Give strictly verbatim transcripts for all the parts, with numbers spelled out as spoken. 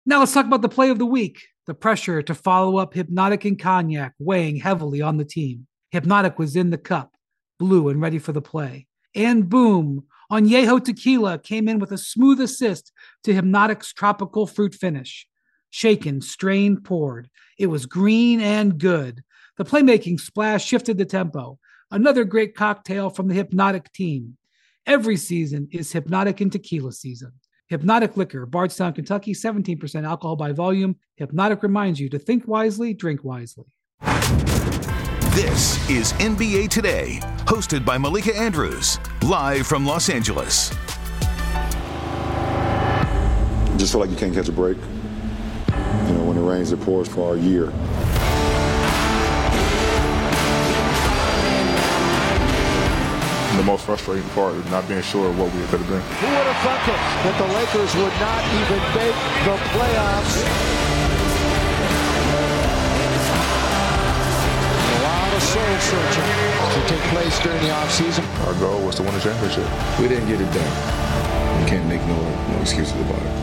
Now let's talk about the play of the week. The pressure to follow up Hypnotic and Cognac weighing heavily on the team. Hypnotic was in the cup, blue and ready for the play. And boom, Añejo Tequila came in with a smooth assist to Hypnotic's tropical fruit finish. Shaken, strained, poured. It was green and good. The playmaking splash shifted the tempo. Another great cocktail from the Hypnotic team. Every season is Hypnotic and Tequila season. Hypnotic Liquor, Bardstown, Kentucky, seventeen percent alcohol by volume. Hypnotic reminds you to think wisely, drink wisely. This is N B A Today, hosted by Malika Andrews, live from Los Angeles. Just feel like you can't catch a break. You know, when it rains, it pours for a year. The most frustrating part is not being sure of what we could have been. Who would have thunk it that the Lakers would not even make the playoffs? A lot of soul searching to take place during the offseason. Our goal was to win a championship. We didn't get it done. We can't make no, no excuses about it.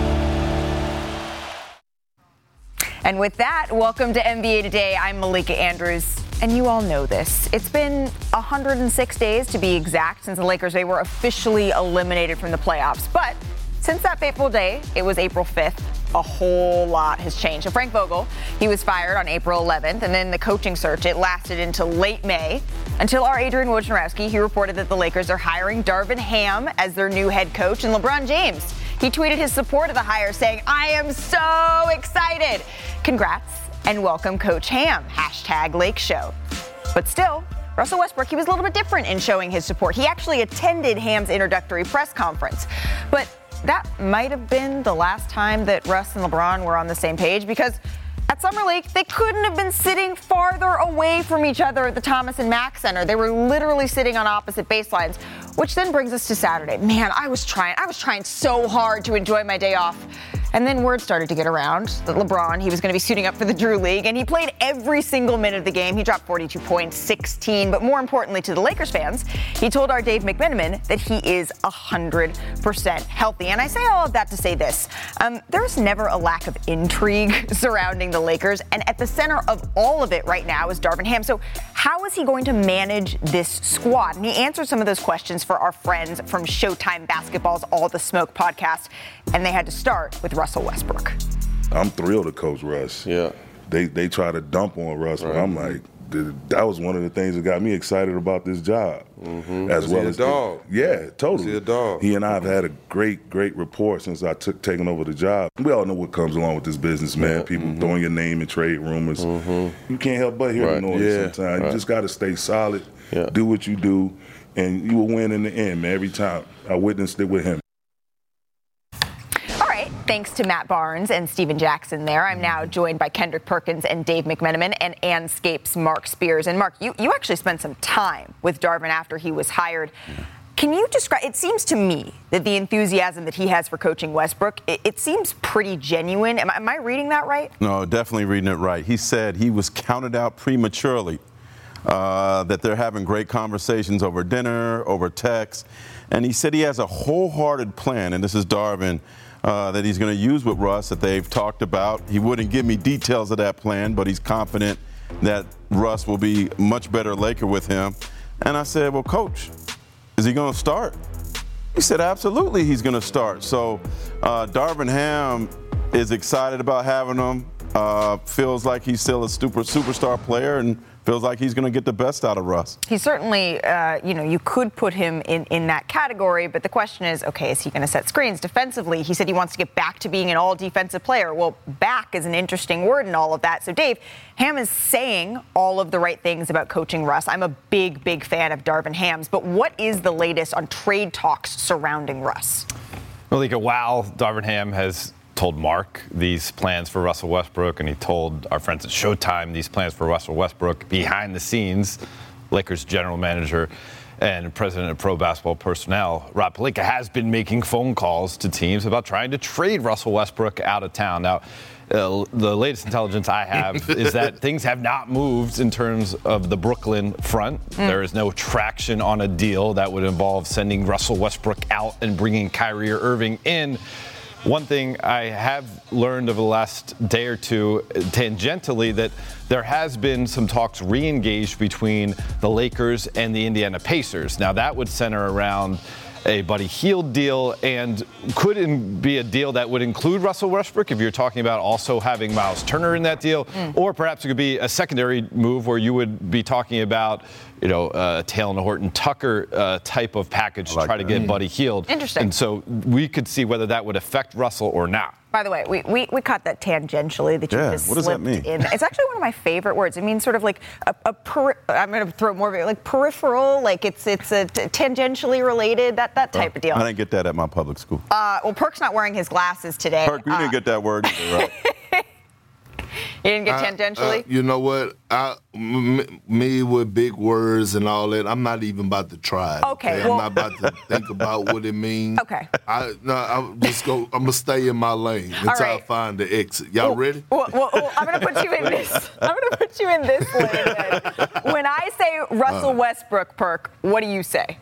And with that, welcome to N B A Today. I'm Malika Andrews. And you all know this. It's been one hundred six days, to be exact, since the Lakers they were officially eliminated from the playoffs. But since that fateful day, it was April fifth, a whole lot has changed. So Frank Vogel, he was fired on April eleventh, and then the coaching search, it lasted until late May, until our Adrian Wojnarowski, he reported that the Lakers are hiring Darvin Ham as their new head coach, and LeBron James, he tweeted his support of the hire, saying, "I am so excited. Congrats. And welcome Coach Ham, hashtag Lake Show." But still, Russell Westbrook, he was a little bit different in showing his support. He actually attended Ham's introductory press conference. But that might have been the last time that Russ and LeBron were on the same page, because at Summer League, they couldn't have been sitting farther away from each other at the Thomas and Mack Center. They were literally sitting on opposite baselines, which then brings us to Saturday. Man, I was trying, I was trying so hard to enjoy my day off. And then word started to get around that LeBron, he was going to be suiting up for the Drew League, and he played every single minute of the game. He dropped forty-two points, sixteen, but more importantly to the Lakers fans, he told our Dave McMenamin that he is one hundred percent healthy. And I say all of that to say this. Um, there's never a lack of intrigue surrounding the Lakers, and at the center of all of it right now is Darvin Ham. So how is he going to manage this squad? And he answered some of those questions for our friends from Showtime Basketball's All the Smoke podcast, and they had to start with Russell Westbrook. I'm thrilled to coach Russ. Yeah. They they try to dump on Russ, right. But I'm like, that was one of the things that got me excited about this job. Mm-hmm. As Was well he a as dog? The, yeah, totally. Was he a dog? He and I have had a great, great rapport since I took taken over the job. We all know what comes along with this business, man. Yeah. People Mm-hmm. throwing your name in trade rumors. Mm-hmm. You can't help but hear Right. the noise Yeah. sometimes. Right. You just got to stay solid, Yeah. do what you do, and you will win in the end, man, every time. I witnessed it with him. Thanks to Matt Barnes and Steven Jackson there. I'm now joined by Kendrick Perkins and Dave McMenamin and Anscape's Mark Spears. And Mark, you, you actually spent some time with Darvin after he was hired. Can you describe, it seems to me that the enthusiasm that he has for coaching Westbrook, it, it seems pretty genuine. Am, am I reading that right? No, definitely reading it right. He said he was counted out prematurely, uh, that they're having great conversations over dinner, over text. And he said he has a wholehearted plan, and this is Darvin, Uh, that he's going to use with Russ that they've talked about. He wouldn't give me details of that plan, but he's confident that Russ will be much better Laker with him. And I said, well, Coach, is he going to start? He said, absolutely he's going to start. So uh, Darvin Ham is excited about having him, uh, feels like he's still a super superstar player, and feels like he's going to get the best out of Russ. He certainly, uh, you know, you could put him in, in that category, but the question is, okay, is he going to set screens defensively? He said he wants to get back to being an all-defensive player. Well, back is an interesting word in all of that. So, Dave, Ham is saying all of the right things about coaching Russ. I'm a big, big fan of Darvin Ham's, but what is the latest on trade talks surrounding Russ? Malika, wow, Darvin Ham has told Mark these plans for Russell Westbrook, and he told our friends at Showtime these plans for Russell Westbrook behind the scenes. Lakers general manager and president of pro basketball personnel, Rob Pelinka, has been making phone calls to teams about trying to trade Russell Westbrook out of town. Now, uh, the latest intelligence I have is that things have not moved in terms of the Brooklyn front. Mm. There is no traction on a deal that would involve sending Russell Westbrook out and bringing Kyrie Irving in. one thing I have learned over the last day or two, tangentially, that there has been some talks re-engaged between the Lakers and the Indiana Pacers. Now, that would center around a Buddy Hield deal and could in, be a deal that would include Russell Westbrook if you're talking about also having Miles Turner in that deal, mm. or perhaps it could be a secondary move where you would be talking about, you know, uh, Taylor Horton Tucker uh, type of package like to try that. to get mm. Buddy Hield. Interesting. And so we could see whether that would affect Russell or not. By the way, we, we, we caught that tangentially that you yeah, just what does slipped that mean? in. It's actually one of my favorite words. It means sort of like a, a peri- I'm going to throw more of it, like peripheral, like it's it's a t- tangentially related, that that type oh, of deal. I didn't get that at my public school. Uh, well, Perk's not wearing his glasses today. Perk, you uh, didn't get that word either, right? You didn't get I, tangentially? Uh, you know what? I, m- me with big words and all that, I'm not even about to try it. Okay, okay? well, I'm not about to think about what it means. Okay. I, no, I'm just go. I'm gonna stay in my lane until right. I find the exit. Y'all well, ready? Well, well, well, I'm gonna put you in this. I'm gonna put you in this lane. Then. When I say Russell uh, Westbrook, Perk, what do you say?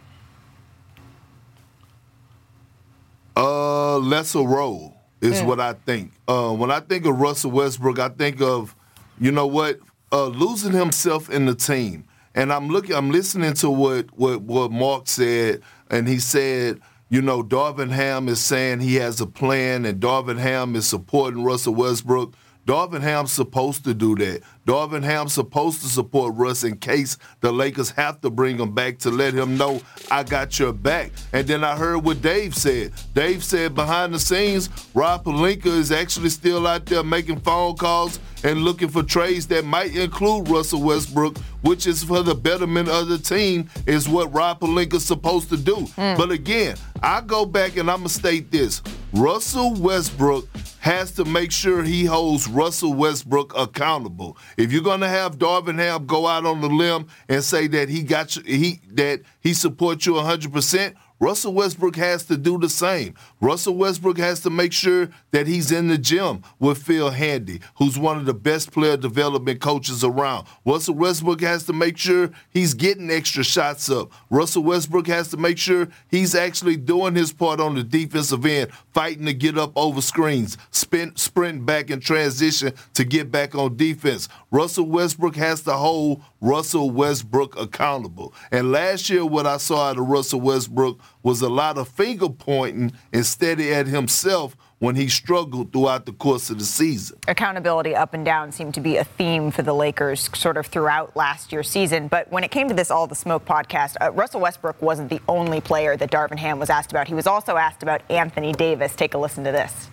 Uh, lesser role is mm. what I think. Uh, when I think of Russell Westbrook, I think of, you know what, uh, losing himself in the team. And I'm looking, I'm listening to what, what, what Mark said, and he said, you know, Darvin Ham is saying he has a plan, and Darvin Ham is supporting Russell Westbrook. Darvin Ham's supposed to do that. Darvin Ham's supposed to support Russ in case the Lakers have to bring him back to let him know, I got your back. And then I heard what Dave said. Dave said behind the scenes, Rob Pelinka is actually still out there making phone calls and looking for trades that might include Russell Westbrook, which is for the betterment of the team, is what Rob Pelinka's supposed to do. Mm. But again, I go back and I'm going to state this. Russell Westbrook has to make sure he holds Russell Westbrook accountable. If you're going to have Darvin Ham go out on the limb and say that he got you, he that he supports you one hundred percent, Russell Westbrook has to do the same. Russell Westbrook has to make sure that he's in the gym with Phil Handy, who's one of the best player development coaches around. Russell Westbrook has to make sure he's getting extra shots up. Russell Westbrook has to make sure he's actually doing his part on the defensive end, fighting to get up over screens, spin, sprint back in transition to get back on defense. Russell Westbrook has to hold Russell Westbrook accountable. And last year, what I saw out of Russell Westbrook was a lot of finger pointing instead at himself when he struggled throughout the course of the season. Accountability up and down seemed to be a theme for the Lakers sort of throughout last year's season. But when it came to this All the Smoke podcast, uh, Russell Westbrook wasn't the only player that Darvin Ham was asked about. He was also asked about Anthony Davis. Take a listen to this.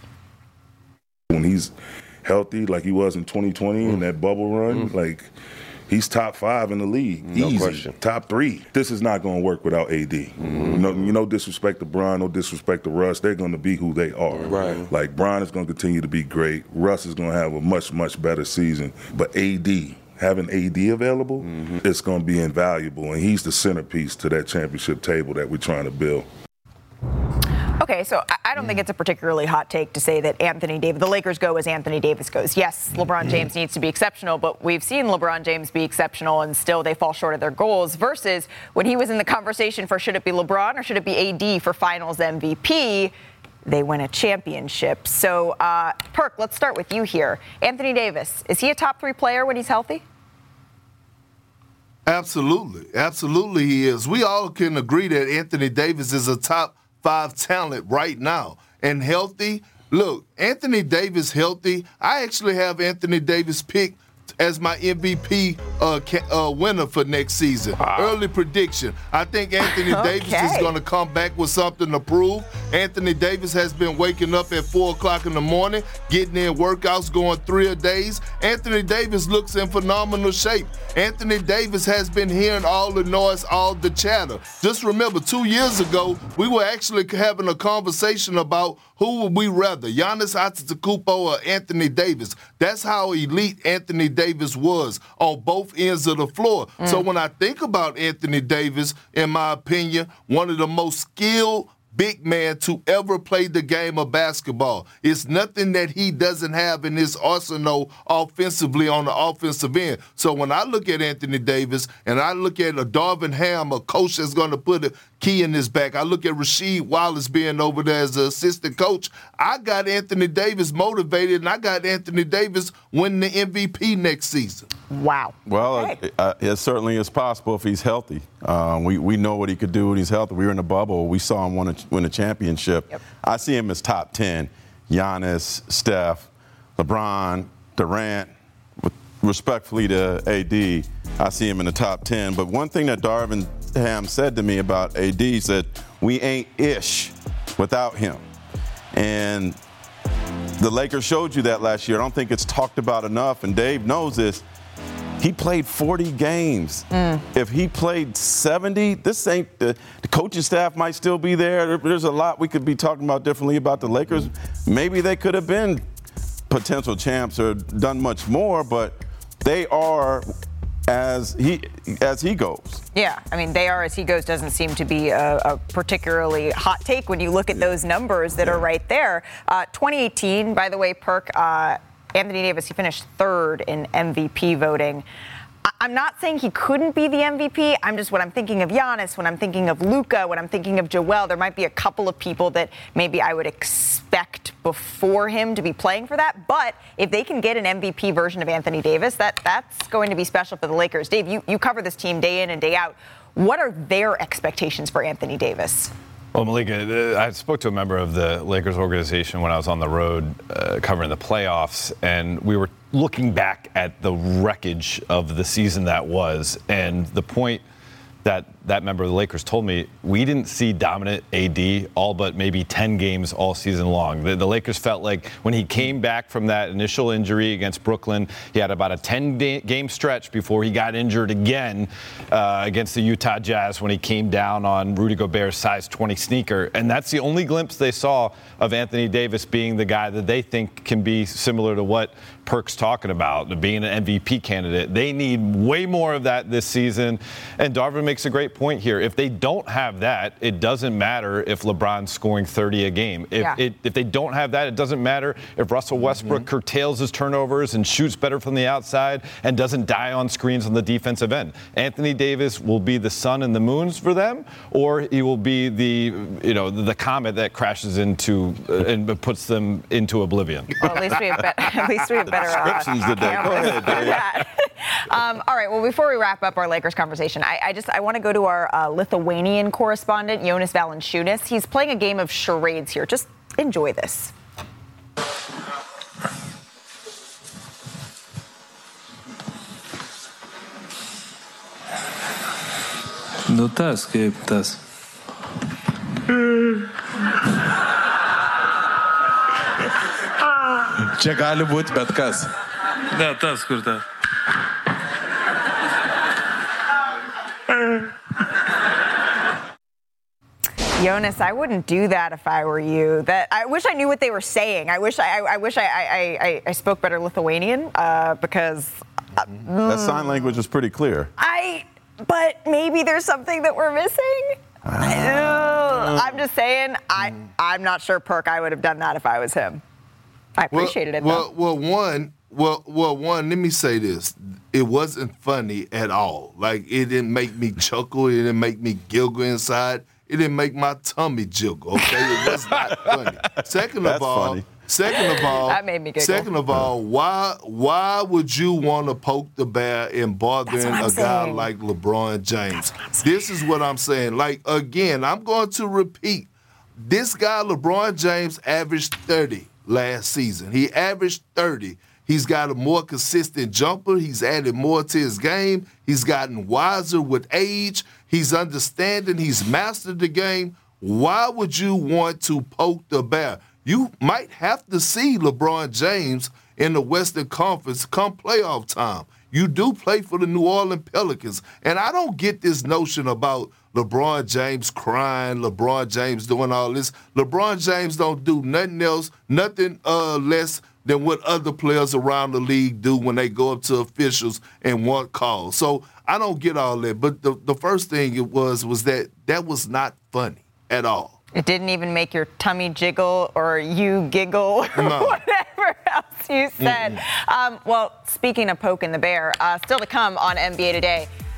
When he's healthy like he was in twenty twenty mm. in that bubble run, mm. like he's top five in the league. No Easy. Question. Top three. This is not going to work without A D. Mm-hmm. You know, you know, disrespect to Bron, no disrespect to Russ. They're going to be who they are. Right. Like, Bron is going to continue to be great. Russ is going to have a much, much better season. But A D, having A D available, mm-hmm. it's going to be invaluable. And he's the centerpiece to that championship table that we're trying to build. Okay, so I don't think it's a particularly hot take to say that Anthony Davis, the Lakers go as Anthony Davis goes. Yes, LeBron James needs to be exceptional, but we've seen LeBron James be exceptional and still they fall short of their goals versus when he was in the conversation for should it be LeBron or should it be A D for finals M V P, they win a championship. So, uh, Perk, let's start with you here. Anthony Davis, is he a top three player when he's healthy? Absolutely. Absolutely he is. We all can agree that Anthony Davis is a top five talent right now and healthy. Look, Anthony Davis healthy. I actually have Anthony Davis picked as my M V P uh, ca- uh, winner for next season. Wow. Early prediction. I think Anthony okay. Davis is going to come back with something to prove. Anthony Davis has been waking up at four o'clock in the morning, getting in workouts, going three a days. Anthony Davis looks in phenomenal shape. Anthony Davis has been hearing all the noise, all the chatter. Just remember, two years ago, we were actually having a conversation about who would we rather, Giannis Antetokounmpo or Anthony Davis. That's how elite Anthony Davis was on both ends of the floor. Mm. So when I think about Anthony Davis, in my opinion, one of the most skilled big man to ever play the game of basketball. It's nothing that he doesn't have in his arsenal offensively on the offensive end. So when I look at Anthony Davis and I look at a Darvin Ham, a coach that's going to put a Keegan is back. I look at Rasheed Wallace being over there as an assistant coach. I got Anthony Davis motivated, and I got Anthony Davis winning the M V P next season. Wow. Well, okay. it, uh, it certainly is possible if he's healthy. Uh, we, we know what he could do when he's healthy. We were in the bubble. We saw him win a, win a championship. Yep. I see him as top ten. Giannis, Steph, LeBron, Durant. Respectfully to A D, I see him in the top ten. But one thing that Darvin Ham said to me about A D, he said, we ain't ish without him. And the Lakers showed you that last year. I don't think it's talked about enough, and Dave knows this. He played forty games. Mm. If he played seventy, this ain't the, the coaching staff might still be there. there. There's a lot we could be talking about differently about the Lakers. Mm. Maybe they could have been potential champs or done much more, but they are as he as he goes. Yeah, I mean, they are as he goes doesn't seem to be a, a particularly hot take when you look at those numbers that yeah. are right there. Uh, twenty eighteen, by the way, Perk, uh, Anthony Davis, he finished third in M V P voting. I'm not saying he couldn't be the M V P. I'm just, when I'm thinking of Giannis, when I'm thinking of Luka, when I'm thinking of Joel, there might be a couple of people that maybe I would expect before him to be playing for that. But if they can get an M V P version of Anthony Davis, that that's going to be special for the Lakers. Dave, you, you cover this team day in and day out. What are their expectations for Anthony Davis? Well, Malika, I spoke to a member of the Lakers organization when I was on the road uh, covering the playoffs, and we were looking back at the wreckage of the season that was, and the point that that member of the Lakers told me, we didn't see dominant A D all but maybe ten games all season long. The, the Lakers felt like when he came back from that initial injury against Brooklyn, he had about a ten-game stretch before he got injured again uh, against the Utah Jazz when he came down on Rudy Gobert's size twenty sneaker. And that's the only glimpse they saw of Anthony Davis being the guy that they think can be similar to what Perk's talking about, being an M V P candidate. They need way more of that this season. And Darvin makes a great point here. If they don't have that, it doesn't matter if LeBron's scoring thirty a game. If, yeah. it, if they don't have that, it doesn't matter if Russell Westbrook mm-hmm. curtails his turnovers and shoots better from the outside and doesn't die on screens on the defensive end. Anthony Davis will be the sun and the moons for them, or he will be the, you know, the comet that crashes into uh, and puts them into oblivion. Well, at least we have, be- at least we have better descriptions uh, today. Go ahead, Dave. um, all right. Well, before we wrap up our Lakers conversation, I, I just I want to go to our uh, Lithuanian correspondent, Jonas Valanciunas. He's playing a game of charades here. Just enjoy this. Nu tas kaip tas. Čia gali būti bet kas. Ne, tas kur tas. Jonas, I wouldn't do that if I were you. That I wish I knew what they were saying. I wish I, I, I wish I, I, I, I spoke better Lithuanian uh, because uh, that sign language is pretty clear. I, but maybe there's something that we're missing. Uh, I'm just saying. I, I'm not sure, Perk. I would have done that if I was him. I appreciated it. Well, though. well, one, well, well, one. Let me say this: it wasn't funny at all. Like, it didn't make me chuckle. It didn't make me giggle inside. It didn't make my tummy jiggle. Okay, it was not funny. Second That's of all, funny. second of all, that made me giggle. Second of all, why, why would you want to poke the bear and bothering a saying. guy like LeBron James? This is what I'm saying. Like, again, I'm going to repeat. This guy, LeBron James, averaged thirty last season. He averaged thirty. He's got a more consistent jumper. He's added more to his game. He's gotten wiser with age. He's understanding. He's mastered the game. Why would you want to poke the bear? You might have to see LeBron James in the Western Conference come playoff time. You do play for the New Orleans Pelicans. And I don't get this notion about LeBron James crying, LeBron James doing all this. LeBron James don't do nothing else, nothing uh, less than what other players around the league do when they go up to officials and want calls. So I don't get all that. But the, the first thing it was was that that was not funny at all. It didn't even make your tummy jiggle or you giggle or no. whatever else you said. Um, well, speaking of poking the bear, uh, still to come on N B A Today,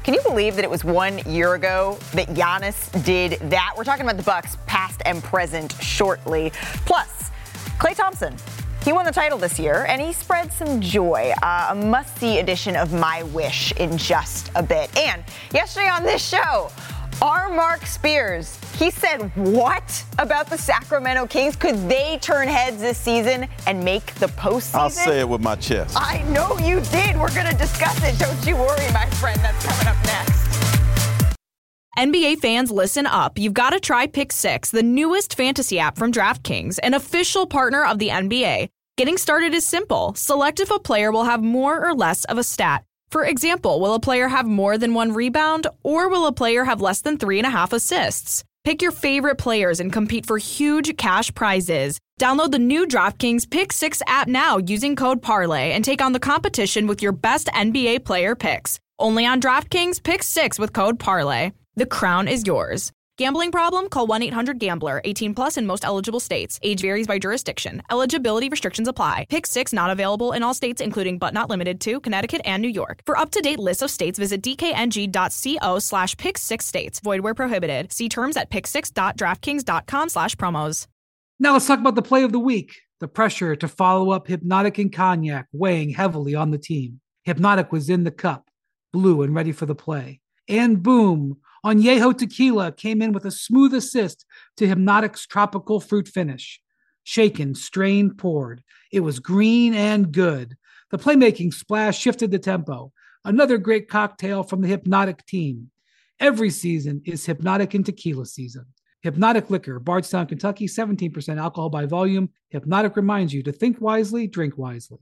Can you believe that it was one year ago that Giannis did that? We're talking about the Bucks, past and present, shortly. Plus, Klay Thompson. He won the title this year, and he spread some joy. Uh, a must-see edition of My Wish in just a bit. And yesterday on this show, our Mark Spears, he said what about the Sacramento Kings? Could they turn heads this season and make the postseason? I'll say it with my chest. I know you did. We're going to discuss it. Don't you worry, my friend. That's coming up next. N B A fans, listen up. You've got to try Pick Six, the newest fantasy app from DraftKings, an official partner of the N B A. Getting started is simple. Select if a player will have more or less of a stat. For example, will a player have more than one rebound, or will a player have less than three and a half assists? Pick your favorite players and compete for huge cash prizes. Download the new DraftKings Pick Six app now using code Parlay and take on the competition with your best N B A player picks. Only on DraftKings Pick Six with code Parlay. The crown is yours. Gambling problem? Call one eight hundred gambler. eighteen plus in most eligible states. Age varies by jurisdiction. Eligibility restrictions apply. Pick Six not available in all states, including but not limited to Connecticut and New York. For up-to-date lists of states, visit dkng.co slash pick six states. Void where prohibited. See terms at pick six dot draftkings dot com slash promos. Now let's talk about the play of the week. The pressure to follow up Hypnotic and Cognac weighing heavily on the team. Hypnotic was in the cup, blue and ready for the play. And boom, Añejo Tequila came in with a smooth assist to Hypnotic's tropical fruit finish. Shaken, strained, poured. It was green and good. The playmaking splash shifted the tempo. Another great cocktail from the Hypnotic team. Every season is Hypnotic and Tequila season. Hypnotic Liquor, Bardstown, Kentucky, seventeen percent alcohol by volume. Hypnotic reminds you to think wisely, drink wisely.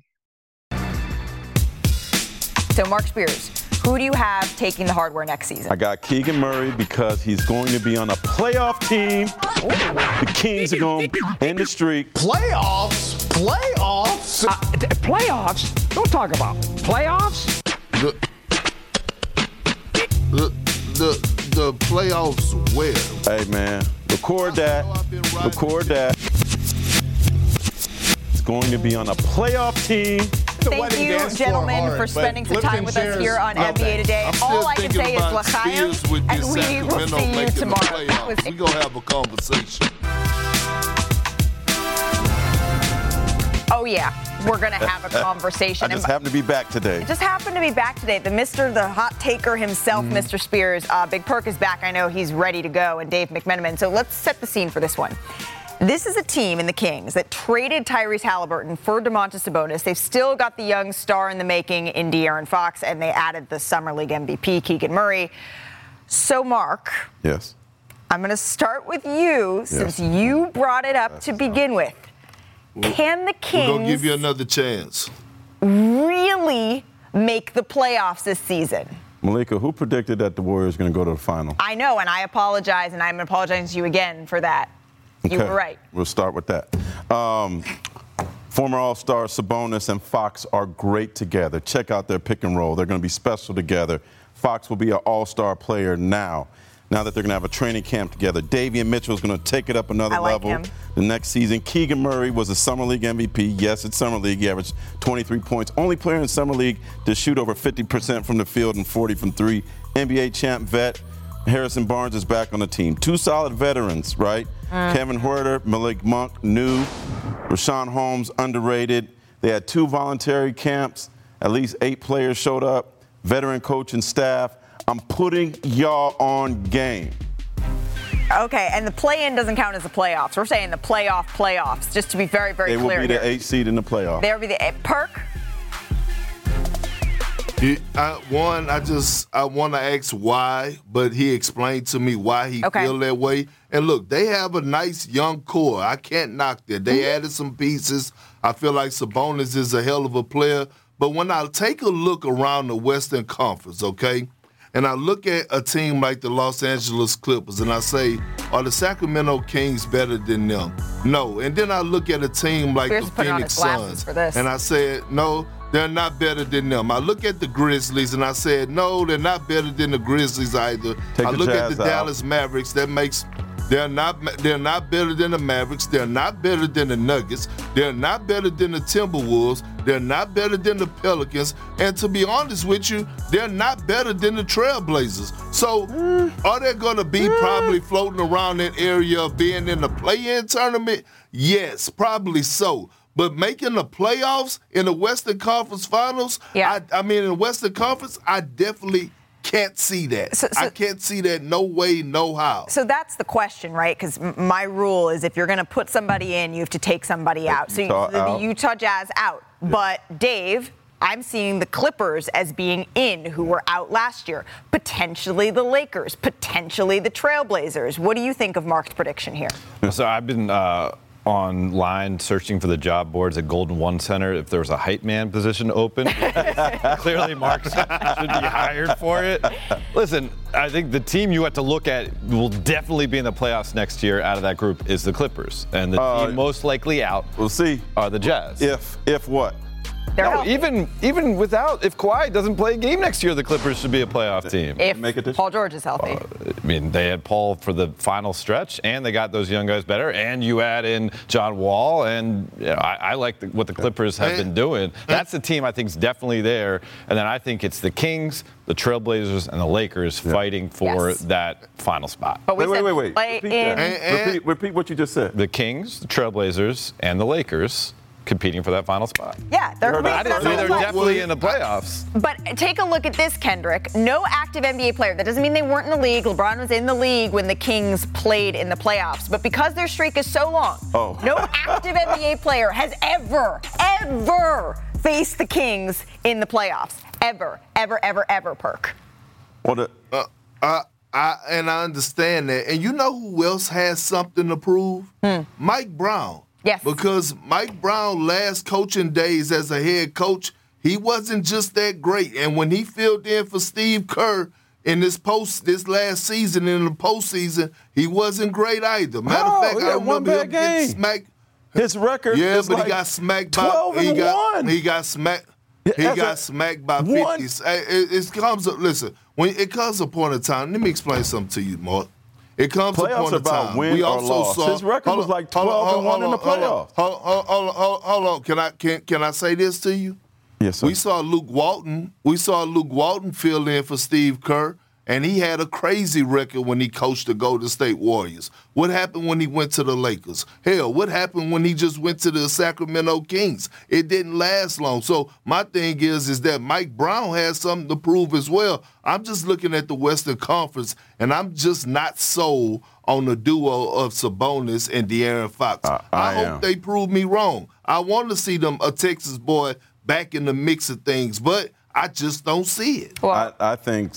So, Mark Spears, who do you have taking the hardware next season? I got Keegan Murray because he's going to be on a playoff team. Ooh. The Kings are going to end the streak. Playoffs? Playoffs? Uh, th- playoffs? Don't talk about playoffs. The, the, the, the playoffs where? Hey, man, record that. Record that. It's going to be on a playoff team. Thank you, gentlemen, hard, for spending some time with us here on N B A Today. All I can say is l'chaim, and we will see you tomorrow. We're going to have a conversation. Oh, yeah. We're going to have a conversation. I just happened to be back today. It just happened to be back today. The Mister, the hot taker himself, mm-hmm. Mister Spears. Uh, Big Perk is back. I know he's ready to go, and Dave McMenamin. So let's set the scene for this one. This is a team in the Kings that traded Tyrese Halliburton for Domantas Sabonis. They've still got the young star in the making in De'Aaron Fox, and they added the Summer League M V P, Keegan Murray. So, Mark. Yes. I'm going to start with you since yes. you brought it up That's to begin with. We'll, Can the Kings we're gonna give you another chance. really make the playoffs this season? Malika, who predicted that the Warriors are going to go to the final? I know, and I apologize, and I'm apologizing to you again for that. Okay. You were right. We'll start with that. Um, former All-Star Sabonis and Fox are great together. Check out their pick and roll. They're going to be special together. Fox will be an All-Star player now, now that they're going to have a training camp together. Davion Mitchell is going to take it up another I like level him. the next season. Keegan Murray was a Summer League M V P. Yes, it's Summer League. He averaged twenty-three points. Only player in Summer League to shoot over fifty percent from the field and forty from three. N B A champ vet. Harrison Barnes is back on the team. Two solid veterans, right? Mm. Kevin Huerter, Malik Monk, new. Rashawn Holmes, underrated. They had two voluntary camps. At least eight players showed up. Veteran coach and staff. I'm putting y'all on game. Okay, and the play-in doesn't count as the playoffs. We're saying the playoff playoffs, just to be very, very they clear. They will be here. the eighth seed in the playoffs. They will be the eight. Perk? He, I, one, I just I want to ask why, but he explained to me why he okay. feel that way. And look, they have a nice young core. I can't knock that. They mm-hmm. added some pieces. I feel like Sabonis is a hell of a player. But when I take a look around the Western Conference, okay, and I look at a team like the Los Angeles Clippers, and I say, are the Sacramento Kings better than them? No. And then I look at a team like Spears the Phoenix Suns, for this. and I said, no. They're not better than them. I look at the Grizzlies and I said, no, they're not better than the Grizzlies either. Take I look at the out. Dallas Mavericks. That makes they're not they're not better than the Mavericks. They're not better than the Nuggets. They're not better than the Timberwolves. They're not better than the Pelicans. And to be honest with you, they're not better than the Trailblazers. So are they going to be probably floating around that area of being in the play-in tournament? Yes, probably so. But making the playoffs in the Western Conference Finals, yeah. I, I mean, in the Western Conference, I definitely can't see that. So, so, I can't see that no way, no how. So that's the question, right? Because m- my rule is if you're going to put somebody in, you have to take somebody out. So Utah you, the, out. the Utah Jazz out. Yeah. But, Dave, I'm seeing the Clippers as being in, who were out last year. Potentially the Lakers. Potentially the Trailblazers. What do you think of Mark's prediction here? So I've been uh, online searching for the job boards at Golden One Center if there was a hype man position open. Clearly Mark should be hired for it. Listen, I think the team you have to look at will definitely be in the playoffs next year out of that group is the Clippers. And the uh, team most likely out we'll see. are the Jazz. If if what? They're no, healthy. even even without, if Kawhi doesn't play a game next year, the Clippers should be a playoff team. If Make it Paul George is healthy. Uh, I mean, they had Paul for the final stretch, and they got those young guys better, and you add in John Wall, and you know, I, I like the, what the Clippers have been doing. That's the team I think is definitely there, and then I think it's the Kings, the Trailblazers, and the Lakers yeah. fighting for yes. that final spot. But we wait, said wait, wait, wait. Repeat, and, and, repeat, repeat what you just said. The Kings, the Trailblazers, and the Lakers competing for that final spot. Yeah, they're, I didn't say they're definitely in the playoffs. But take a look at this, Kendrick. No active N B A player. That doesn't mean they weren't in the league. LeBron was in the league when the Kings played in the playoffs. But because their streak is so long, oh. no active N B A player has ever, ever faced the Kings in the playoffs. Ever, ever, ever, ever, Perk. Well, the, uh, uh, I, and I understand that. And you know who else has something to prove? Hmm. Mike Brown. Yes. Because Mike Brown, last coaching days as a head coach, he wasn't just that great. And when he filled in for Steve Kerr in this post this last season, in the postseason, he wasn't great either. Matter oh, of fact, I one remember bad him game. getting smacked. His record Yeah, is but like he got smacked twelve by and he got one. he got smacked. Yeah, he got a, smacked by one. fifty. It, it comes up, listen, when it comes a point of time, let me explain something to you, Mark. It comes Playoffs upon a about time. win we or also loss. saw his record was like twelve and one in the playoffs. Hold on, hold on, hold on, hold on, hold on. Can I can can I say this to you? Yes, sir. We saw Luke Walton. We saw Luke Walton fill in for Steve Kerr, and he had a crazy record when he coached the Golden State Warriors. What happened when he went to the Lakers? Hell, what happened when he just went to the Sacramento Kings? It didn't last long. So my thing is, is that Mike Brown has something to prove as well. I'm just looking at the Western Conference, and I'm just not sold on the duo of Sabonis and De'Aaron Fox. Uh, I, I hope am. they prove me wrong. I want to see them, a Texas boy, back in the mix of things, but I just don't see it. Well, I, I think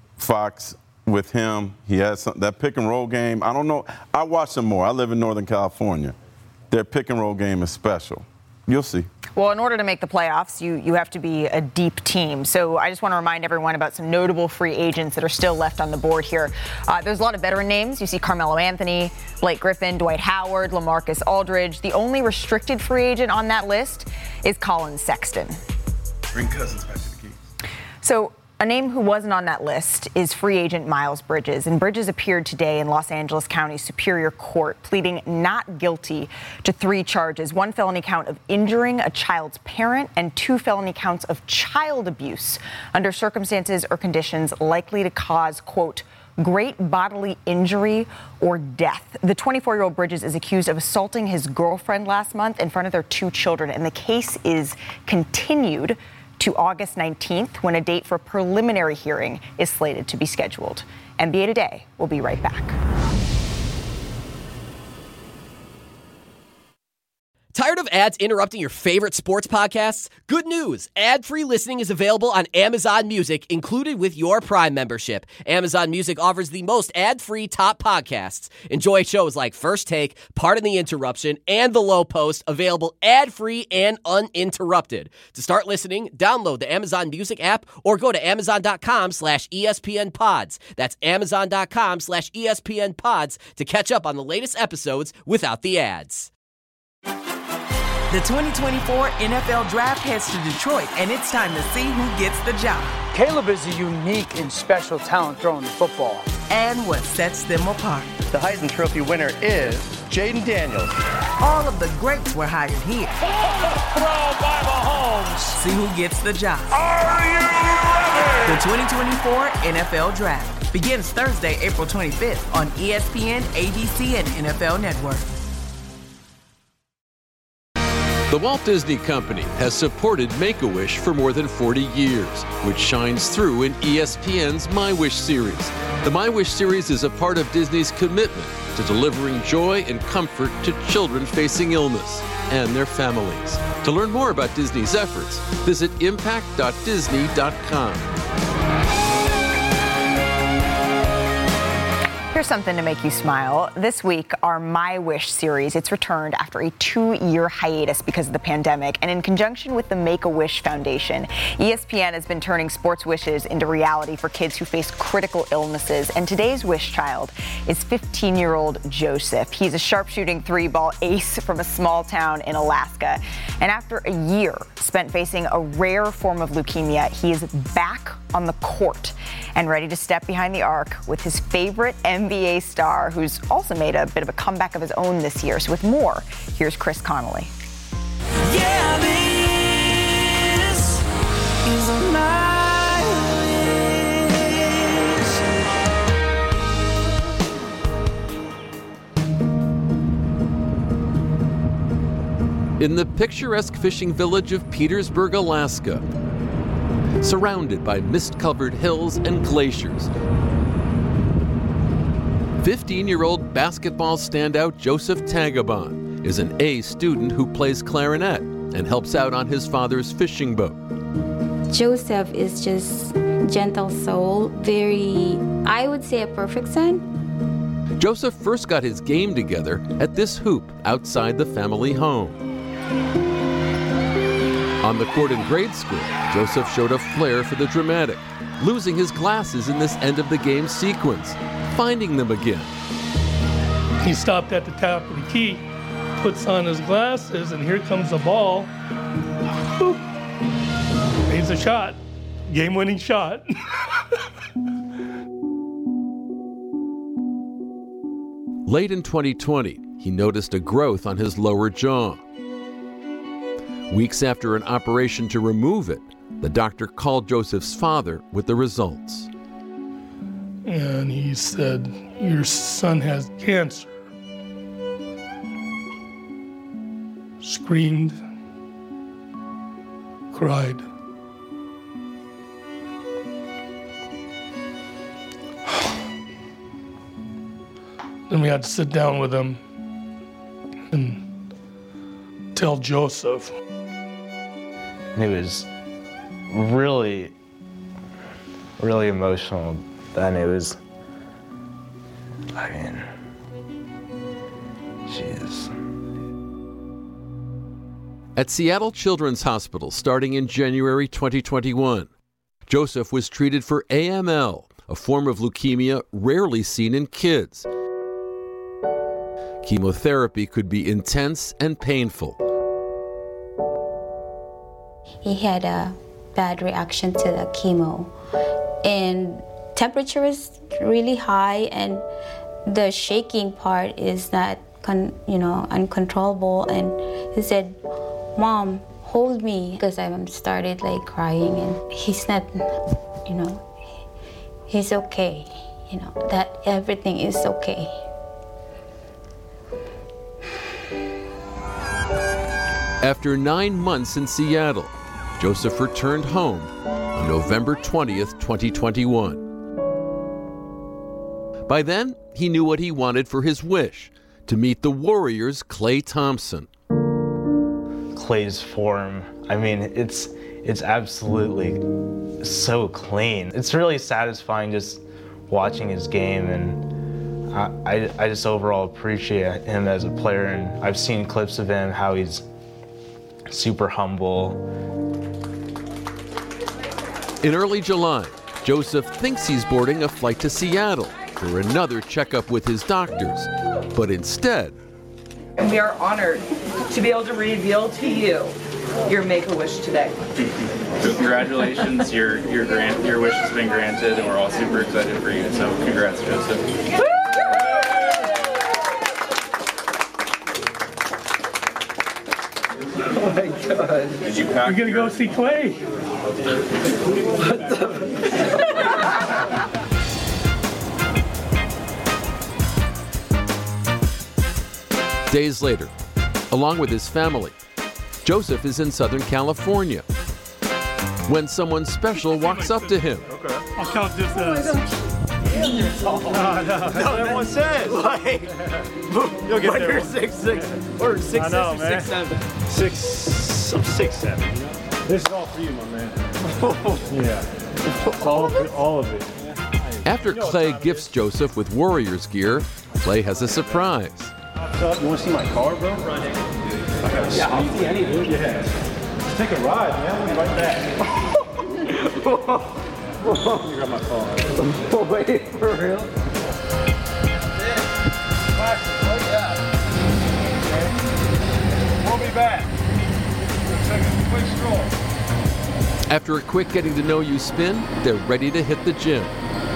Fox, with him, he has some, that pick and roll game. I don't know. I watch them more. I live in Northern California. Their pick and roll game is special. You'll see. Well, in order to make the playoffs, you, you have to be a deep team. So I just want to remind everyone about some notable free agents that are still left on the board here. Uh, there's a lot of veteran names. You see Carmelo Anthony, Blake Griffin, Dwight Howard, LaMarcus Aldridge. The only restricted free agent on that list is Colin Sexton. Bring Cousins back to the Kings. So a name who wasn't on that list is free agent Miles Bridges. And Bridges appeared today in Los Angeles County Superior Court, pleading not guilty to three charges: one felony count of injuring a child's parent and two felony counts of child abuse under circumstances or conditions likely to cause, quote, great bodily injury or death. The twenty-four-year-old Bridges is accused of assaulting his girlfriend last month in front of their two children, and the case is continued to August nineteenth, when a date for preliminary hearing is slated to be scheduled. N B A Today will be right back. Tired of ads interrupting your favorite sports podcasts? Good news! Ad-free listening is available on Amazon Music, included with your Prime membership. Amazon Music offers the most ad-free top podcasts. Enjoy shows like First Take, Pardon the Interruption, and The Low Post, available ad-free and uninterrupted. To start listening, download the Amazon Music app or go to amazon.com slash ESPN pods. That's amazon.com slash ESPN pods to catch up on the latest episodes without the ads. The twenty twenty-four N F L Draft heads to Detroit, and it's time to see who gets the job. Caleb is a unique and special talent throwing the football. And what sets them apart. The Heisman Trophy winner is Jaden Daniels. All of the greats were hired here. Throw by Mahomes. see who gets the job. The twenty twenty-four N F L Draft begins Thursday, April twenty-fifth on E S P N, A B C, and N F L Network. The Walt Disney Company has supported Make-A-Wish for more than forty years, which shines through in E S P N's My Wish series. The My Wish series is a part of Disney's commitment to delivering joy and comfort to children facing illness and their families. To learn more about Disney's efforts, visit impact dot disney dot com. Here's something to make you smile. This week, our My Wish series, it's returned after a two-year hiatus because of the pandemic. And in conjunction with the Make-A-Wish Foundation, E S P N has been turning sports wishes into reality for kids who face critical illnesses. And today's wish child is fifteen-year-old Joseph. He's a sharpshooting three-ball ace from a small town in Alaska. And after a year spent facing a rare form of leukemia, he is back on the court and ready to step behind the arc with his favorite N B A star, who's also made a bit of a comeback of his own this year. So with more, here's Chris Connolly. Yeah, this is my wish. In the picturesque fishing village of Petersburg, Alaska, surrounded by mist-covered hills and glaciers, fifteen-year-old basketball standout Joseph Tagaban is an A student who plays clarinet and helps out on his father's fishing boat. Joseph is just gentle soul, very, I would say, a perfect son. Joseph first got his game together at this hoop outside the family home. On the court in grade school, Joseph showed a flair for the dramatic, losing his glasses in this end-of-the-game sequence, finding them again. He stopped at the top of the key, puts on his glasses, and here comes the ball. Boop. He's a shot, game-winning shot. Late in twenty twenty, he noticed a growth on his lower jaw. Weeks after an operation to remove it, the doctor called Joseph's father with the results. And he said, "Your son has cancer." Screamed, cried. Then we had to sit down with him and tell Joseph. It was really, really emotional. Then it was, I mean, jeez. At Seattle Children's Hospital starting in January twenty twenty-one, Joseph was treated for A M L, a form of leukemia rarely seen in kids. Chemotherapy could be intense and painful. He had a bad reaction to the chemo, and temperature was really high, and the shaking part is not, con- you know, uncontrollable. And he said, "Mom, hold me," because I started like crying, and he's not, you know, he's okay, you know, that everything is okay. After nine months in Seattle, Joseph returned home on November twentieth, twenty twenty-one. By then, he knew what he wanted for his wish, to meet the Warriors' Klay Thompson. Klay's form, I mean, it's it's absolutely so clean. It's really satisfying just watching his game, and I, I, I just overall appreciate him as a player, and I've seen clips of him, how he's super humble. In early July, Joseph thinks he's boarding a flight to Seattle for another checkup with his doctors, but instead... And we are honored to be able to reveal to you your Make-A-Wish today. Congratulations, your your grant your wish has been granted, and we're all super excited for you. So congrats, Joseph. Oh my God. Did you pack We're gonna go see Clay. What the? Days later, along with his family, Joseph is in Southern California when someone special walks up to him. Okay. I'll count this as. No, no. Everyone says. Like, You'll get there. you're six, six, or six, I know, six, man. six, seven. Six, I'm six, seven. You know? This is all for you, my man. Yeah. All of it. All of it. After Clay gifts Joseph with Warriors gear, Clay has a surprise. You want to see my car, bro? I got a Yeah, I'll see anything. Yeah. Let's take a ride, man. I'll be right back. Let me grab my car. Wait, for real? We'll be back. Take a quick stroll. After a quick getting to know you spin, they're ready to hit the gym.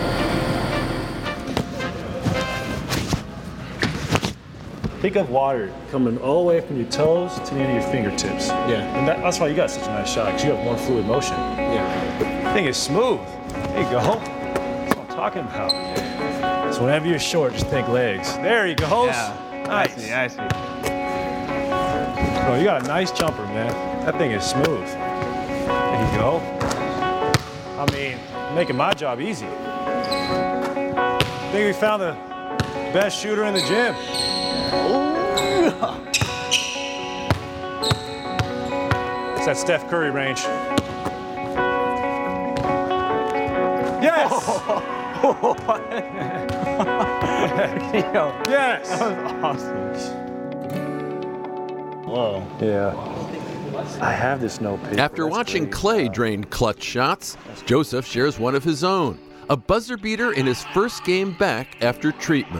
Think of water coming all the way from your toes to the end of your fingertips. Yeah. And that, that's why you got such a nice shot, because you have one fluid motion. Yeah. The thing is smooth. There you go. That's what I'm talking about. So whenever you're short, just think legs. There you go. Yeah. Nice. I see, I see. Bro, you got a nice jumper, man. That thing is smooth. There you go. I mean, making my job easy. I think we found the best shooter in the gym. It's that Steph Curry range. Yes! Yes! That was awesome. Whoa. Yeah. I have this notepad. After watching Clay drain clutch shots, Joseph shares one of his own, a buzzer beater in his first game back after treatment.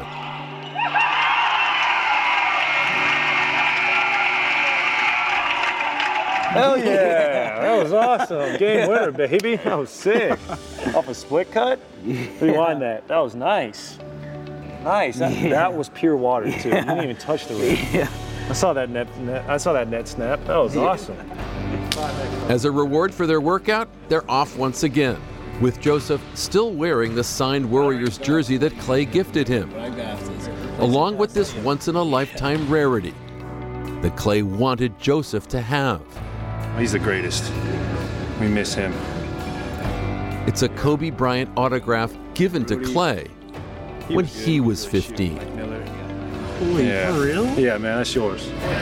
Hell yeah! That was awesome. Game winner, baby. That was sick. Off a split cut? Rewind that. That was nice. Nice. That, Yeah. that was pure water too. You didn't even touch the rim. Yeah. I saw that net, net. I saw that net snap. That was awesome. As a reward for their workout, they're off once again, with Joseph still wearing the signed Warriors jersey that Clay gifted him, along with this once-in-a-lifetime rarity that Clay wanted Joseph to have. He's the greatest. We miss him. It's a Kobe Bryant autograph given to Clay when he was fifteen. Holy, yeah. For real? Yeah, man, that's yours.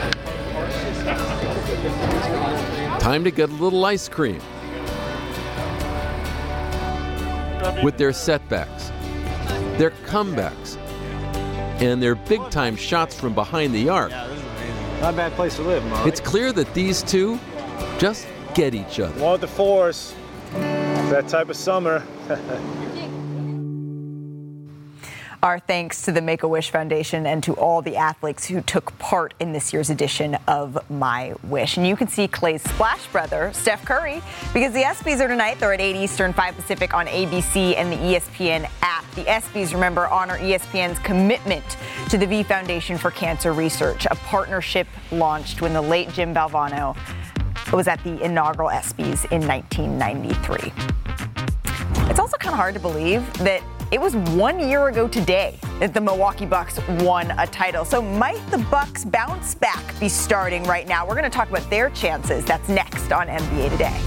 Time to get a little ice cream. With their setbacks, their comebacks, and their big-time shots from behind the arc, Not a bad place to live, Molly. it's clear that these two just get each other. Want the force. That type of summer. Our thanks to the Make-A-Wish Foundation and to all the athletes who took part in this year's edition of My Wish. And you can see Clay's splash brother, Steph Curry, because the ESPYs are tonight. They're at eight Eastern, five Pacific on A B C and the E S P N app. The ESPYs, remember, honor E S P N's commitment to the V Foundation for Cancer Research, a partnership launched when the late Jim Valvano was at the inaugural ESPYs in nineteen ninety-three. It's also kind of hard to believe that it was one year ago today that the Milwaukee Bucks won a title. So might the Bucks bounce back be starting right now? We're going to talk about their chances. That's next on N B A Today.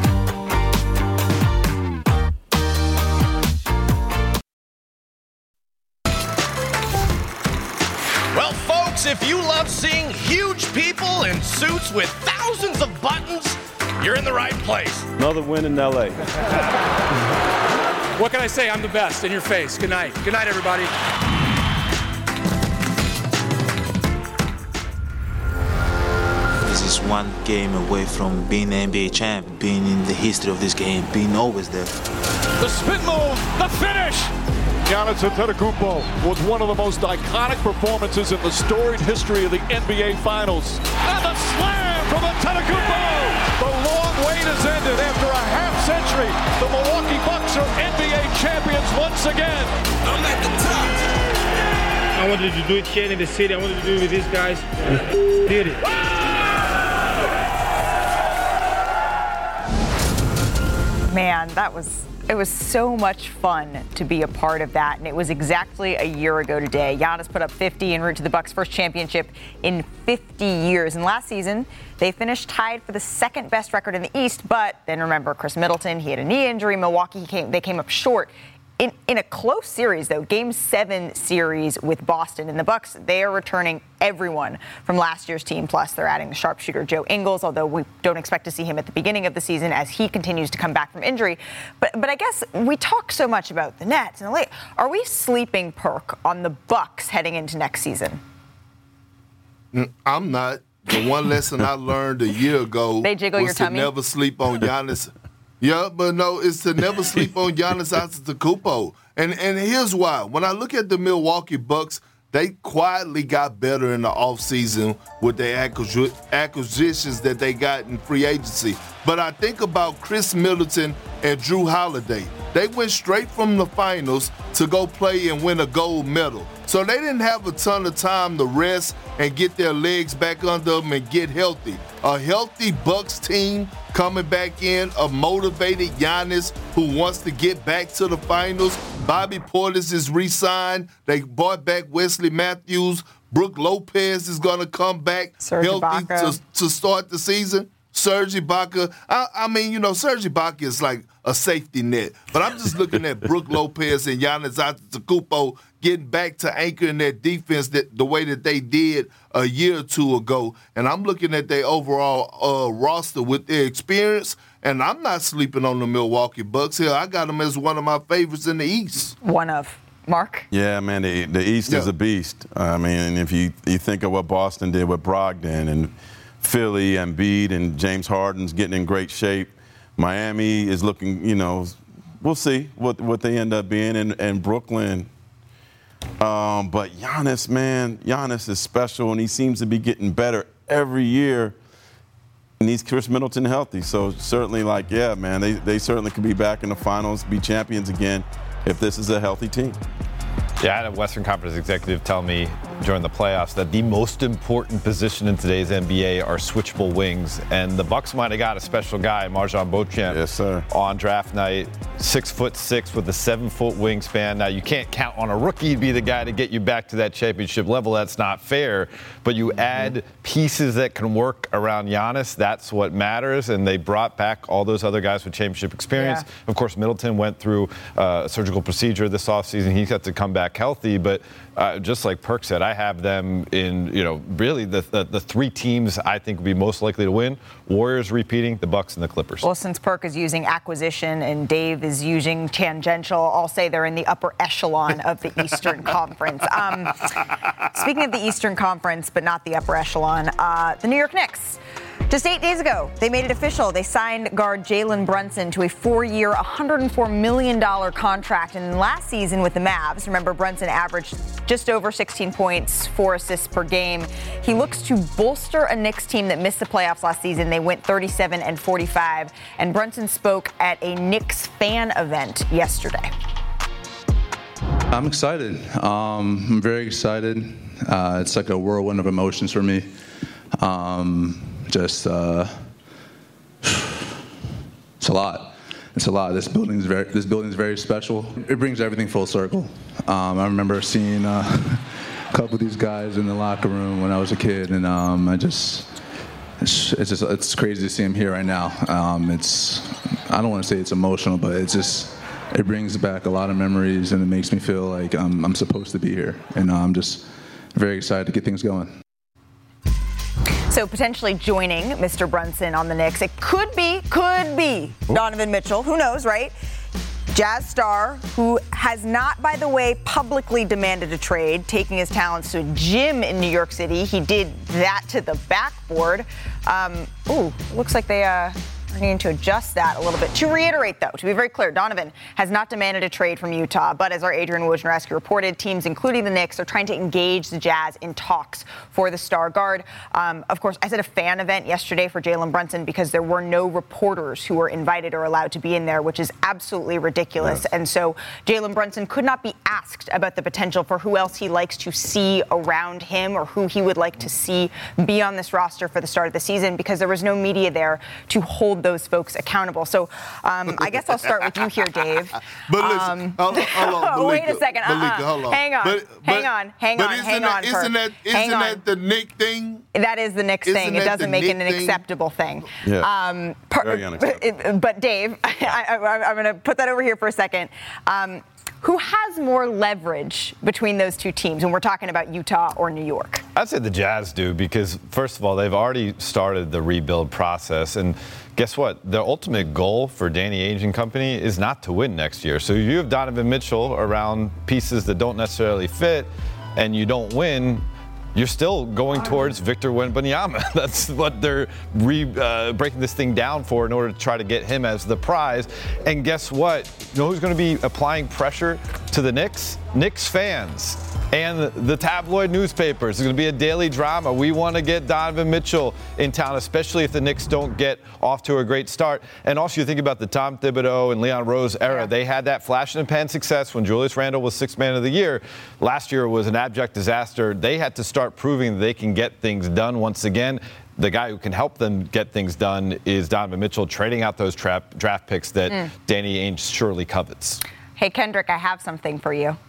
Well, folks, if you love seeing huge people in suits with thousands of buttons, you're in the right place. Another win in L A. What can I say? I'm the best in your face. Good night. Good night, everybody. This is one game away from being N B A champ, being in the history of this game, being always there. The spin move, the finish. Giannis Antetokounmpo was one of the most iconic performances in the storied history of the N B A Finals. And the slam from Antetokounmpo. The long wait has ended after a half century. The Milwaukee Bucks are N B A champions once again. I'm at the top. I wanted to do it here in the city. I wanted to do it with these guys. Did it. Man, that was it was so much fun to be a part of that, and it was exactly a year ago today. Giannis put up fifty en route to the Bucks' first championship in fifty years. And last season, they finished tied for the second best record in the East. But then remember, Chris Middleton, he had a knee injury. Milwaukee came they came up short. In, in a close series, though, Game seven series with Boston. And the Bucks, they are returning everyone from last year's team. Plus, they're adding the sharpshooter Joe Ingles, although we don't expect to see him at the beginning of the season as he continues to come back from injury. But but I guess we talk so much about the Nets and the late. Are we sleeping, Perk, on the Bucks heading into next season? I'm not. The one lesson I learned a year ago they jiggle was your to tummy? never sleep on Giannis. Yeah, but no, it's to never sleep on Giannis Antetokounmpo. And and here's why. When I look at the Milwaukee Bucks, they quietly got better in the offseason with their acquis- acquisitions that they got in free agency. But I think about Chris Middleton and Drew Holiday. They went straight from the finals to go play and win a gold medal. So they didn't have a ton of time to rest and get their legs back under them and get healthy. A healthy Bucks team coming back in, a motivated Giannis who wants to get back to the finals. Bobby Portis is re-signed. They brought back Wesley Matthews. Brooke Lopez is going to come back Serge healthy Ibaka. to, to start the season. Serge Ibaka, I, I mean, you know, Serge Ibaka is like a safety net. But I'm just looking at Brooke Lopez and Giannis Antetokounmpo getting back to anchoring their defense that, the way that they did a year or two ago. And I'm looking at their overall uh, roster with their experience, and I'm not sleeping on the Milwaukee Bucks here. I got them as one of my favorites in the East. One of. Mark? Yeah, man, the, the East Yeah. is a beast. I mean, if you, you think of what Boston did with Brogdon and Philly, Embiid, and James Harden's getting in great shape. Miami is looking, you know, we'll see what, what they end up being, and, and Brooklyn. Um, but Giannis, man, Giannis is special, and he seems to be getting better every year. And he's Chris Middleton healthy. So certainly, like, yeah, man, they, they certainly could be back in the finals, be champions again if this is a healthy team. Yeah, I had a Western Conference executive tell me during the playoffs that the most important position in today's N B A are switchable wings, and the Bucks might have got a special guy, Marjon Beauchamp, yes, sir, on draft night, six foot six with a seven foot wingspan. Now you can't count on a rookie to be the guy to get you back to that championship level. That's not fair. But you add pieces that can work around Giannis. That's what matters. And they brought back all those other guys with championship experience. Yeah. Of course, Middleton went through uh, a surgical procedure this offseason. He's got to come back healthy, but uh, just like Perk said, I have them in, you know, really the, the the three teams I think would be most likely to win. Warriors repeating, the Bucks and the Clippers. Well, since Perk is using acquisition and Dave is using tangential, I'll say they're in the upper echelon of the Eastern Conference. Um, speaking of the Eastern Conference, but not the upper echelon, uh, the New York Knicks. Just eight days ago, they made it official. They signed guard Jalen Brunson to a four-year, one hundred four million dollars contract. And last season with the Mavs, remember, Brunson averaged just over sixteen points, four assists per game. He looks to bolster a Knicks team that missed the playoffs last season. They went thirty-seven and forty-five. And Brunson spoke at a Knicks fan event yesterday. I'm excited. Um, I'm very excited. Uh, it's like a whirlwind of emotions for me. Um, just, uh, it's a lot. It's a lot. This building's very, this building's very special. It brings everything full circle. Um, I remember seeing uh, a couple of these guys in the locker room when I was a kid, and um, I just, it's, it's just, it's crazy to see them here right now. Um, it's, I don't want to say it's emotional, but it's just, it brings back a lot of memories, and it makes me feel like I'm, I'm supposed to be here, and uh, I'm just very excited to get things going. So potentially joining Mister Brunson on the Knicks, it could be, could be Donovan Mitchell. Who knows, right? Jazz star who has not, by the way, publicly demanded a trade, taking his talents to a gym in New York City. He did that to the backboard. Um, ooh, looks like they uh, are needing to adjust that a little bit. To reiterate, though, to be very clear, Donovan has not demanded a trade from Utah, but as our Adrian Wojnarowski reported, teams, including the Knicks, are trying to engage the Jazz in talks for the star guard. Um, of course, I said a fan event yesterday for Jalen Brunson because there were no reporters who were invited or allowed to be in there, which is absolutely ridiculous. Yes. And so Jalen Brunson could not be asked about the potential for who else he likes to see around him or who he would like to see be on this roster for the start of the season because there was no media there to hold hold those folks accountable. So um, I guess I'll start with you here, Dave. But listen, um, hold on, hold on, Malika, wait a second. Uh-uh. Malika, hold on. Hang on. But, hang but, on. Hang but on. isn't Hang that, on. Isn't Kurt. that, isn't hang that on. the Nick thing? That is the Knicks Isn't thing. It that doesn't the make it Nick an thing? acceptable thing. Yeah. Um, par- Very unacceptable. But Dave, I, I, I'm going to put that over here for a second. Um, who has more leverage between those two teams when we're talking about Utah or New York? I'd say the Jazz do because, first of all, they've already started the rebuild process. And guess what? The ultimate goal for Danny Ainge and company is not to win next year. So you have Donovan Mitchell around pieces that don't necessarily fit, and you don't win, you're still going towards Victor Wembanyama. That's what they're re, uh, breaking this thing down for in order to try to get him as the prize. And guess what? You know who's going to be applying pressure to the Knicks? Knicks fans and the tabloid newspapers. It's going to be a daily drama. We want to get Donovan Mitchell in town, especially if the Knicks don't get off to a great start. And also, you think about the Tom Thibodeau and Leon Rose era. Yeah. They had that flash in the pan success when Julius Randle was sixth man of the year. Last year was an abject disaster. They had to start proving that they can get things done once again. The guy who can help them get things done is Donovan Mitchell, trading out those trap, draft picks that mm. Danny Ainge surely covets. Hey, Kendrick, I have something for you.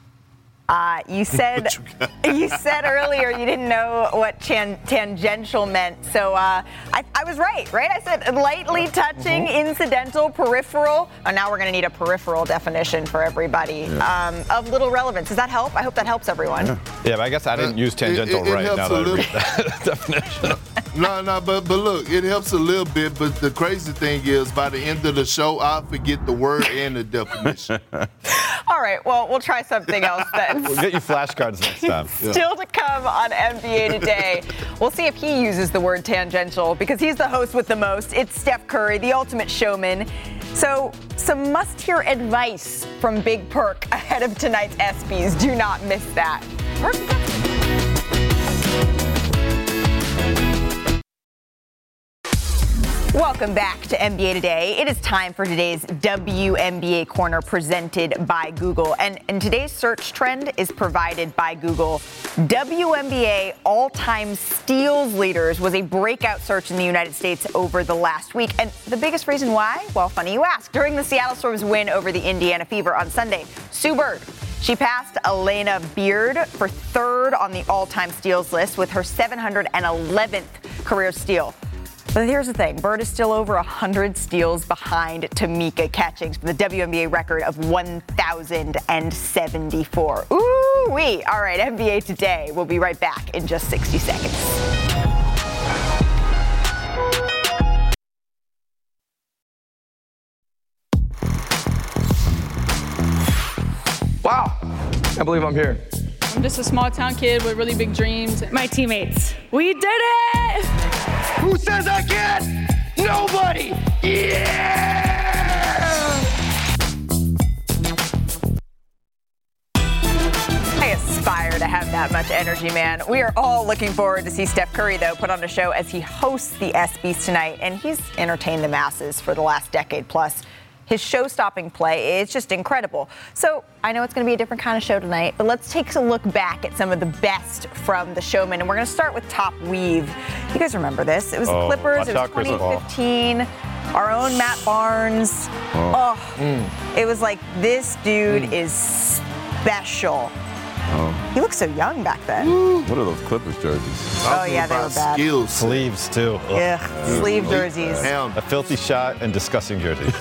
Uh, you said you, you said earlier you didn't know what tan- tangential meant, so uh, I, I was right, right? I said lightly touching, mm-hmm. incidental, peripheral. Oh, now we're going to need a peripheral definition for everybody yeah. um, of little relevance. Does that help? I hope that helps everyone. Yeah, yeah but I guess I didn't uh, use tangential it, it, it right now that I read that definition. No, no, but but look, it helps a little bit. But the crazy thing is, by the end of the show, I'll forget the word and the definition. All right, well, we'll try something else then. We'll get you flashcards next time. Still to come on N B A Today. We'll see if he uses the word tangential because he's the host with the most. It's Steph Curry, the ultimate showman. So, some must-hear advice from Big Perk ahead of tonight's ESPYs. Do not miss that. Welcome back to N B A Today. It is time for today's W N B A Corner presented by Google. And, and today's search trend is provided by Google. W N B A all-time steals leaders was a breakout search in the United States over the last week. And the biggest reason why? Well, funny you ask. During the Seattle Storm's win over the Indiana Fever on Sunday, Sue Bird, she passed Elena Beard for third on the all-time steals list with her seven hundred eleventh career steal. But here's the thing. Bird is still over one hundred steals behind Tamika Catchings for the W N B A record of one thousand seventy-four. Ooh-wee. All right, N B A Today. We'll be right back in just sixty seconds. Wow. I believe I'm here. I'm just a small town kid with really big dreams. My teammates. We did it! Who says I can't? Nobody! Yeah! I aspire to have that much energy, man. We are all looking forward to see Steph Curry, though, put on a show as he hosts the ESPYs tonight, and he's entertained the masses for the last decade plus. His show-stopping play is just incredible. So I know it's going to be a different kind of show tonight, but let's take a look back at some of the best from the showman. And we're going to start with Top Weave. You guys remember this? It was oh, the Clippers. It was twenty fifteen. Our own Matt Barnes. Oh, oh mm. It was like, this dude mm. is special. Oh. He looked so young back then. Woo. What are those Clippers jerseys? Oh, yeah, they were bad. Skills. Sleeves, too. Yeah, Ugh. Sleeve jerseys. A filthy shot and disgusting jersey.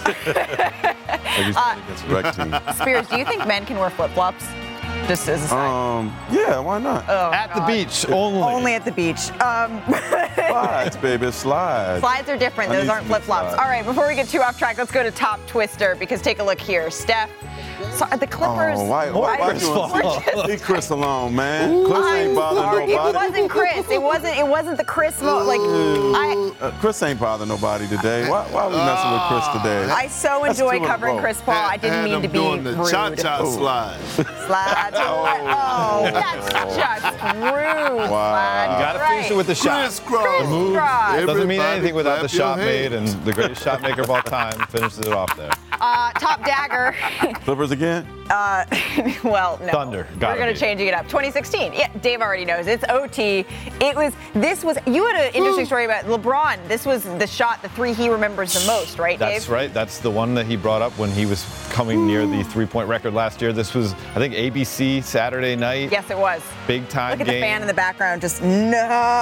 uh, Spears, do you think men can wear flip-flops? Just as a side. Um, yeah, why not? Oh, at God. the beach, only. Only at the beach. Um, slides, baby, slides. Slides are different. Those aren't flip-flops. All right, before we get too off track, let's go to Top Twister because take a look here. Steph. So the Clippers. Oh, why, why, why Chris you Leave Chris alone, man. Ooh, Chris ain't bothering nobody. It wasn't Chris. It wasn't. It wasn't the Chris. Mo- like I. Uh, Chris ain't bothering nobody today. Why, why are we messing with Chris today? I so enjoy covering Chris Paul. I didn't mean to be doing the rude. cha-cha slide. Slide. Oh, that's just rude. Wow. You got to finish it with the shot. Crisscross. The move doesn't mean anything without the shot made, and the greatest shot maker of all time finishes it off there. Uh, top dagger. Clippers again? Uh, well, no. Thunder. We're Gotta going be. to change it up. twenty sixteen. Yeah, Dave already knows. It's O T. It was, this was, you had an interesting story about LeBron. This was the shot, the three he remembers the most, right, Dave? That's right. That's the one that he brought up when he was coming near the three-point record last year. This was, I think, A B C Saturday night. Yes, it was. Big time Look at game. the fan in the background. Just no.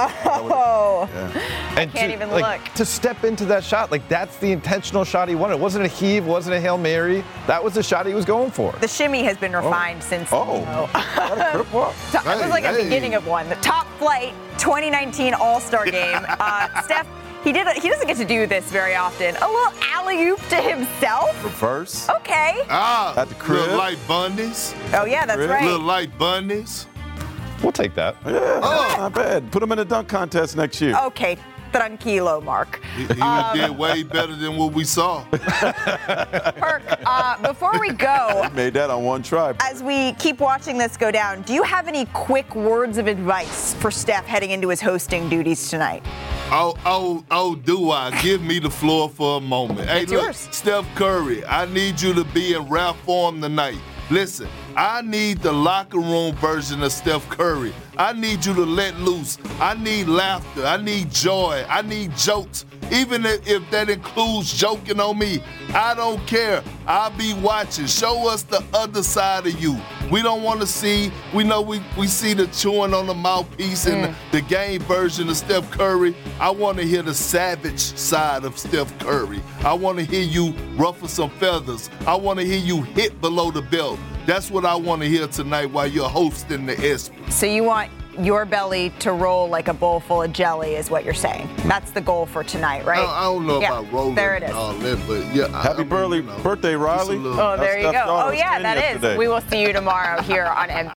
I And can't to, even like, look. To step into that shot, like that's the intentional shot he wanted. It wasn't a heave, wasn't a Hail Mary. That was the shot he was going for. The shimmy has been refined since. Oh. You know. What a crip walk. So it was Hey, like a hey. beginning of one. The Top Flight twenty nineteen All-Star Game. Uh, Steph, he did. He doesn't get to do this very often. A little alley-oop to himself. Reverse. Okay. Ah, At the crib. little light bunnies. Oh yeah, that's right. Little light bunnies. We'll take that. Yeah, not bad. Put him in a dunk contest next year. Okay, tranquilo, Mark. He, he Um, did way better than what we saw. Perk, uh, before we go, He made that on one try. as we keep watching this go down, do you have any quick words of advice for Steph heading into his hosting duties tonight? Oh, oh, oh, do I? Give me the floor for a moment. Hey, It's look, yours. Steph Curry, I need you to be in rap form tonight. Listen, I need the locker room version of Steph Curry. I need you to let loose. I need laughter. I need joy. I need jokes. Even if, if that includes joking on me, I don't care. I'll be watching. Show us the other side of you. We don't want to see, we know we, we see the chewing on the mouthpiece and Mm. the, the game version of Steph Curry. I want to hear the savage side of Steph Curry. I want to hear you ruffle some feathers. I want to hear you hit below the belt. That's what I want to hear tonight while you're hosting the E S P Y. So you want your belly to roll like a bowl full of jelly is what you're saying. That's the goal for tonight, right? I, I don't know Yeah, about rolling there it is. and all that, but yeah. I- Happy I mean, birthday, you know, birthday, just a Riley. little- Oh, there you That's go. Steph's Oh, daughter's yeah, ten that yesterday. is. We will see you tomorrow here on M V P.